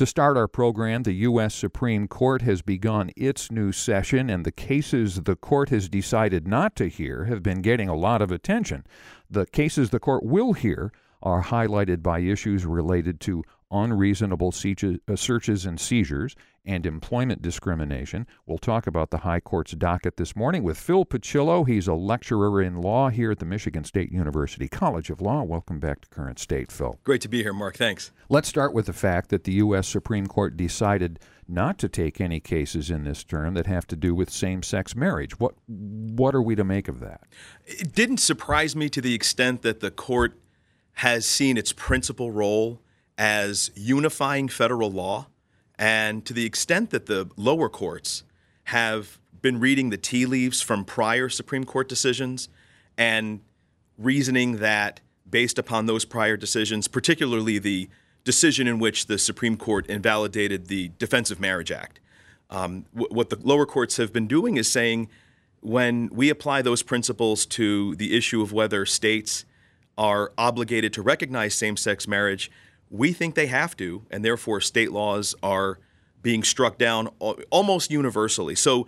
To start our program, the U.S. Supreme Court has begun its new session, and the cases the court has decided not to hear have been getting a lot of attention. The cases the court will hear are highlighted by issues related to unreasonable searches and seizures and employment discrimination. We'll talk about the High Court's docket this morning with Phil Pachillo. He's a lecturer in law here at the Michigan State University College of Law. Welcome back to Current State, Phil. Great to be here, Mark. Thanks. Let's start with the fact that the U.S. Supreme Court decided not to take any cases in this term that have to do with same-sex marriage. What are we to make of that? It didn't surprise me to the extent that the court has seen its principal role as unifying federal law, and to the extent that the lower courts have been reading the tea leaves from prior Supreme Court decisions and reasoning that based upon those prior decisions, particularly the decision in which the Supreme Court invalidated the Defense of Marriage Act, what the lower courts have been doing is saying when we apply those principles to the issue of whether states are obligated to recognize same-sex marriage, we think they have to, and therefore state laws are being struck down almost universally. So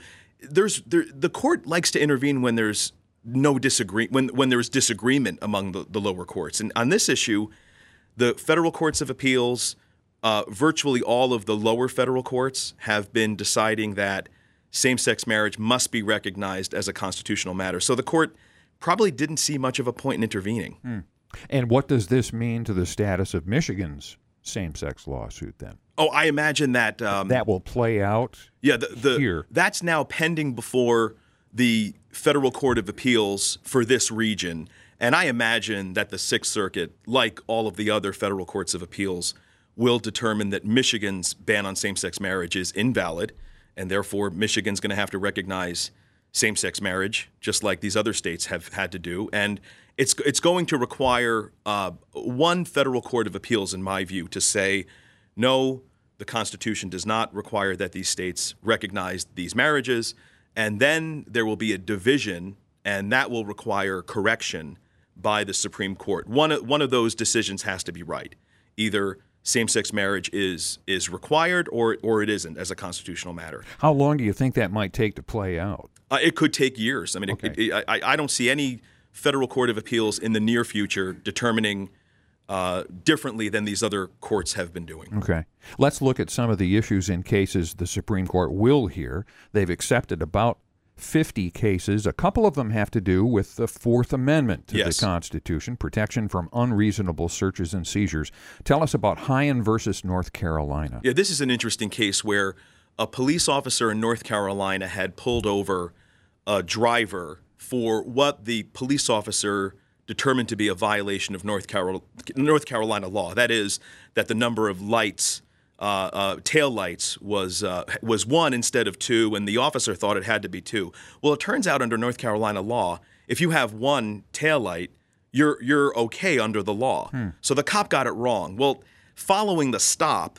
the court likes to intervene when there's when there's disagreement among the lower courts. And on this issue, the federal courts of appeals, virtually all of the lower federal courts have been deciding that same-sex marriage must be recognized as a constitutional matter. So the court probably didn't see much of a point in intervening. And what does this mean to the status of Michigan's same-sex lawsuit then? Oh, I imagine that that will play out here. That's now pending before the Federal Court of Appeals for this region. And I imagine that the Sixth Circuit, like all of the other federal courts of appeals, will determine that Michigan's ban on same-sex marriage is invalid, and therefore Michigan's going to have to recognize same-sex marriage, just like these other states have had to do. And it's going to require one federal court of appeals, in my view, to say, no, the Constitution does not require that these states recognize these marriages. And then there will be a division, and that will require correction by the Supreme Court. One of those decisions has to be right. Either same-sex marriage is required or it isn't as a constitutional matter. How long do you think that might take to play out? It could take years. I mean, okay. I don't see any federal court of appeals in the near future determining differently than these other courts have been doing. Okay. Let's look at some of the issues in cases the Supreme Court will hear. They've accepted about 50 cases. A couple of them have to do with the Fourth Amendment to the Constitution, protection from unreasonable searches and seizures. Tell us about Hyen versus North Carolina. Yeah, this is an interesting case where a police officer in North Carolina had pulled over a driver for what the police officer determined to be a violation of North Carolina law. That is, that the number of lights, tail lights, was one instead of two, and the officer thought it had to be two. Well, it turns out under North Carolina law, if you have one tail light, you're okay under the law. So the cop got it wrong. Well, following the stop,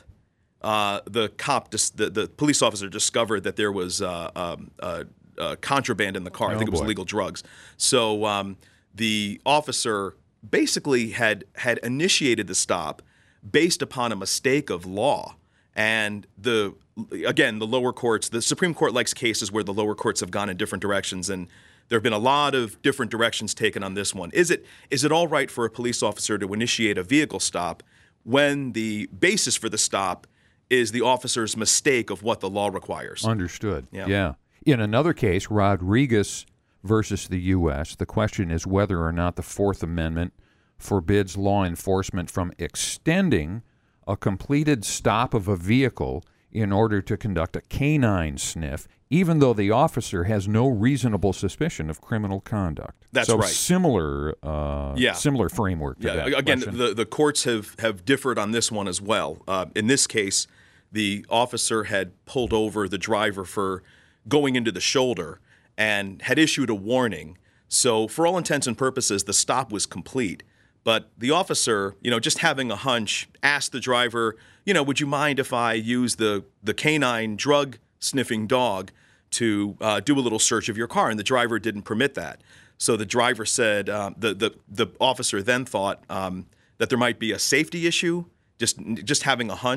the police officer discovered that there was contraband in the car. I think it was illegal drugs. So the officer basically had initiated the stop based upon a mistake of law. And the lower courts, the Supreme Court likes cases where the lower courts have gone in different directions, and there have been a lot of different directions taken on this one. Is it all right for a police officer to initiate a vehicle stop when the basis for the stop is the officer's mistake of what the law requires? Understood. Yeah. In another case, Rodriguez versus the U.S., the question is whether or not the Fourth Amendment forbids law enforcement from extending a completed stop of a vehicle in order to conduct a canine sniff, even though the officer has no reasonable suspicion of criminal conduct. That's right. Similar framework to that again, question. the courts have differed on this one as well. In this case, the officer had pulled over the driver for going into the shoulder and had issued a warning. So for all intents and purposes, the stop was complete. But the officer, just having a hunch, asked the driver, would you mind if I use the canine drug sniffing dog to do a little search of your car? And the driver didn't permit that. So the driver said, the officer then thought that there might be a safety issue, just having a hunch.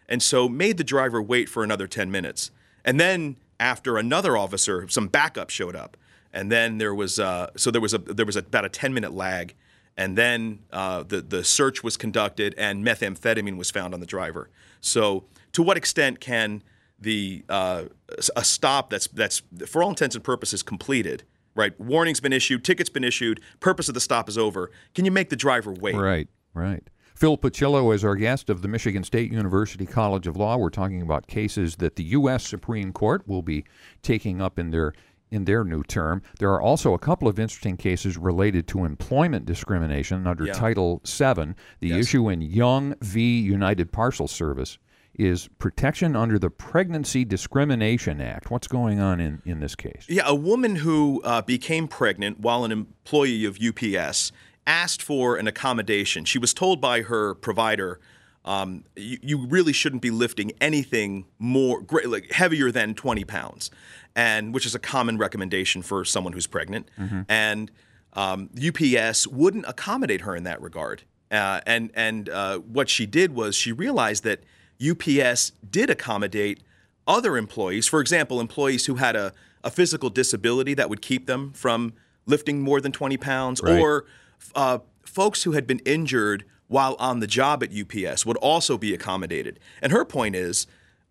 and so made the driver wait for another 10 minutes. And then after another officer, some backup showed up, and then there was about a 10-minute lag, and then the search was conducted and methamphetamine was found on the driver. So to what extent can a stop that's for all intents and purposes completed, right? Warning's been issued, ticket's been issued, purpose of the stop is over. Can you make the driver wait? Right. Phil Pachillo is our guest of the Michigan State University College of Law. We're talking about cases that the U.S. Supreme Court will be taking up in their new term. There are also a couple of interesting cases related to employment discrimination under Title VII. The issue in Young v. United Parcel Service is protection under the Pregnancy Discrimination Act. What's going on in this case? Yeah, a woman who became pregnant while an employee of UPS asked for an accommodation. She was told by her provider, you really shouldn't be lifting anything heavier than 20 pounds, and which is a common recommendation for someone who's pregnant. Mm-hmm. And UPS wouldn't accommodate her in that regard. And what she did was she realized that UPS did accommodate other employees, for example, employees who had a physical disability that would keep them from lifting more than 20 pounds, right, or folks who had been injured while on the job at UPS would also be accommodated. And her point is,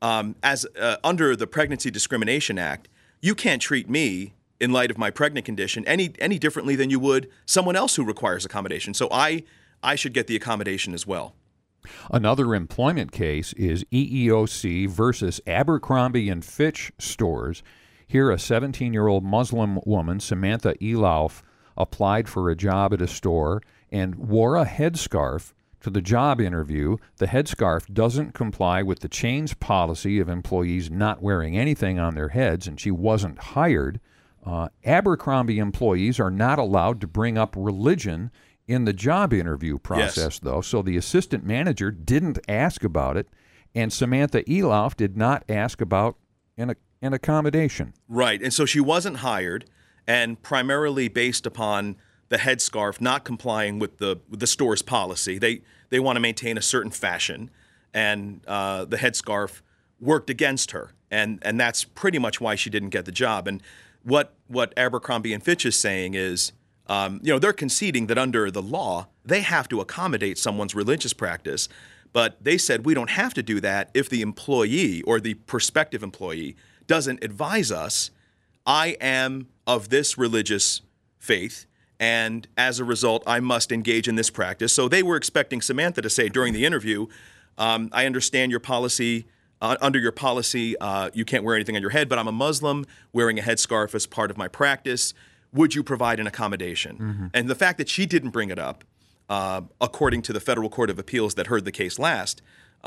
under the Pregnancy Discrimination Act, you can't treat me in light of my pregnant condition any differently than you would someone else who requires accommodation. So I should get the accommodation as well. Another employment case is EEOC versus Abercrombie & Fitch stores. Here, a 17-year-old Muslim woman, Samantha Elauf, applied for a job at a store and wore a headscarf to the job interview. The headscarf doesn't comply with the chain's policy of employees not wearing anything on their heads, and she wasn't hired. Abercrombie employees are not allowed to bring up religion in the job interview process, though, so the assistant manager didn't ask about it, and Samantha Elauf did not ask about an accommodation. Right, and so she wasn't hired, and primarily based upon the headscarf not complying with the store's policy. They want to maintain a certain fashion, and the headscarf worked against her, and that's pretty much why she didn't get the job. And what Abercrombie & Fitch is saying is, they're conceding that under the law, they have to accommodate someone's religious practice, but they said we don't have to do that if the employee or the prospective employee doesn't advise us, I am of this religious faith, and as a result, I must engage in this practice. So they were expecting Samantha to say during the interview, I understand your policy. Under your policy, you can't wear anything on your head, but I'm a Muslim wearing a headscarf as part of my practice. Would you provide an accommodation? Mm-hmm. And the fact that she didn't bring it up, according to the Federal Court of Appeals that heard the case last,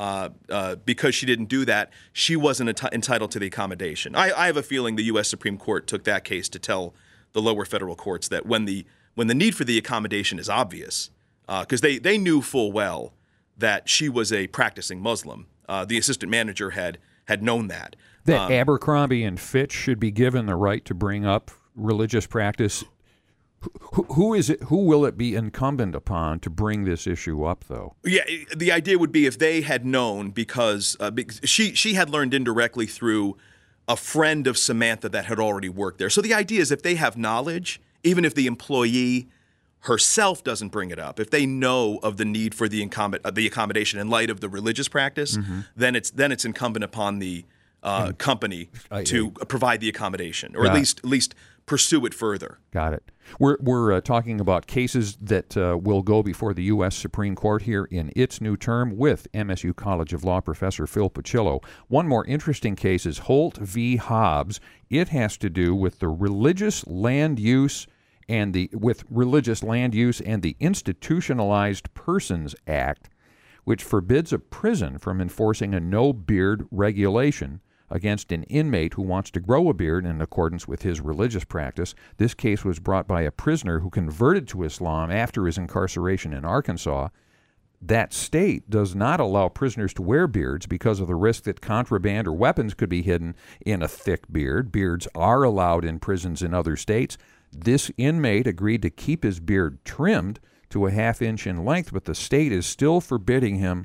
because she didn't do that, she wasn't entitled to the accommodation. I have a feeling the U.S. Supreme Court took that case to tell the lower federal courts that when the need for the accommodation is obvious, because they knew full well that she was a practicing Muslim. The assistant manager had known that. That Abercrombie & Fitch should be given the right to bring up religious practice. Who is it? Who will it be incumbent upon to bring this issue up, though? Yeah, the idea would be if they had known, because she had learned indirectly through a friend of Samantha that had already worked there. So the idea is if they have knowledge, even if the employee herself doesn't bring it up, if they know of the need for the accommodation in light of the religious practice, mm-hmm, then it's incumbent upon the company to provide the accommodation, or at least pursue it further. Got it. We're talking about cases that will go before the U.S. Supreme Court here in its new term with MSU College of Law professor Phil Pachillo. One more interesting case is Holt v. Hobbs. It has to do with the Religious Land Use and the Institutionalized Persons Act, which forbids a prison from enforcing a no-beard regulation against an inmate who wants to grow a beard in accordance with his religious practice. This case was brought by a prisoner who converted to Islam after his incarceration in Arkansas. That state does not allow prisoners to wear beards because of the risk that contraband or weapons could be hidden in a thick beard. Beards are allowed in prisons in other states. This inmate agreed to keep his beard trimmed to a half inch in length, but the state is still forbidding him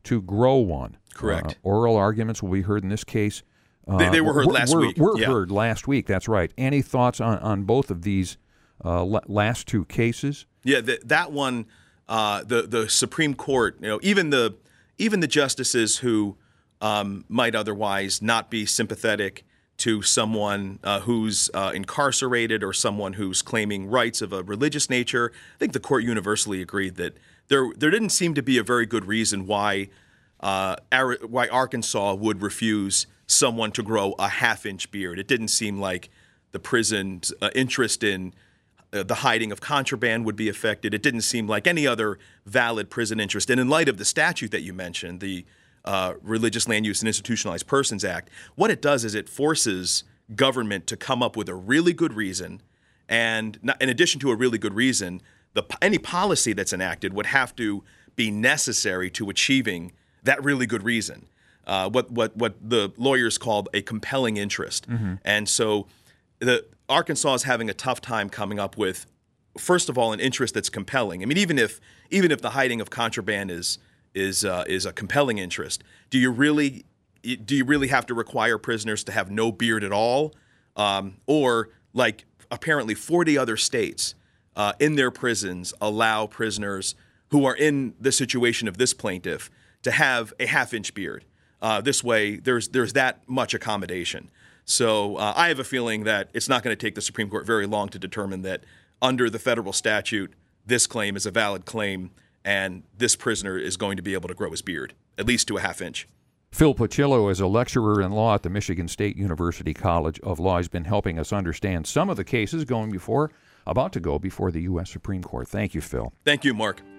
to grow one. Correct. Oral arguments will be heard in this case. They were heard last week. Were heard last week. That's right. Any thoughts on both of these last two cases? Yeah, that one, the Supreme Court. Even the justices who might otherwise not be sympathetic to someone who's incarcerated or someone who's claiming rights of a religious nature, I think the court universally agreed that there didn't seem to be a very good reason why Arkansas would refuse someone to grow a half-inch beard. It didn't seem like the prison's interest in the hiding of contraband would be affected. It didn't seem like any other valid prison interest. And in light of the statute that you mentioned, the Religious Land Use and Institutionalized Persons Act, what it does is it forces government to come up with a really good reason. And in addition to a really good reason, any policy that's enacted would have to be necessary to achieving that really good reason. What the lawyers called a compelling interest. Mm-hmm. And so Arkansas is having a tough time coming up with, first of all, an interest that's compelling. I mean, even if the hiding of contraband is a compelling interest, do you really have to require prisoners to have no beard at all? Or like apparently 40 other states in their prisons allow prisoners who are in the situation of this plaintiff to have a half-inch beard. This way, there's that much accommodation. So I have a feeling that it's not going to take the Supreme Court very long to determine that under the federal statute, this claim is a valid claim, and this prisoner is going to be able to grow his beard, at least to a half-inch. Phil Pochillo is a lecturer in law at the Michigan State University College of Law. He's been helping us understand some of the cases about to go before the U.S. Supreme Court. Thank you, Phil. Thank you, Mark.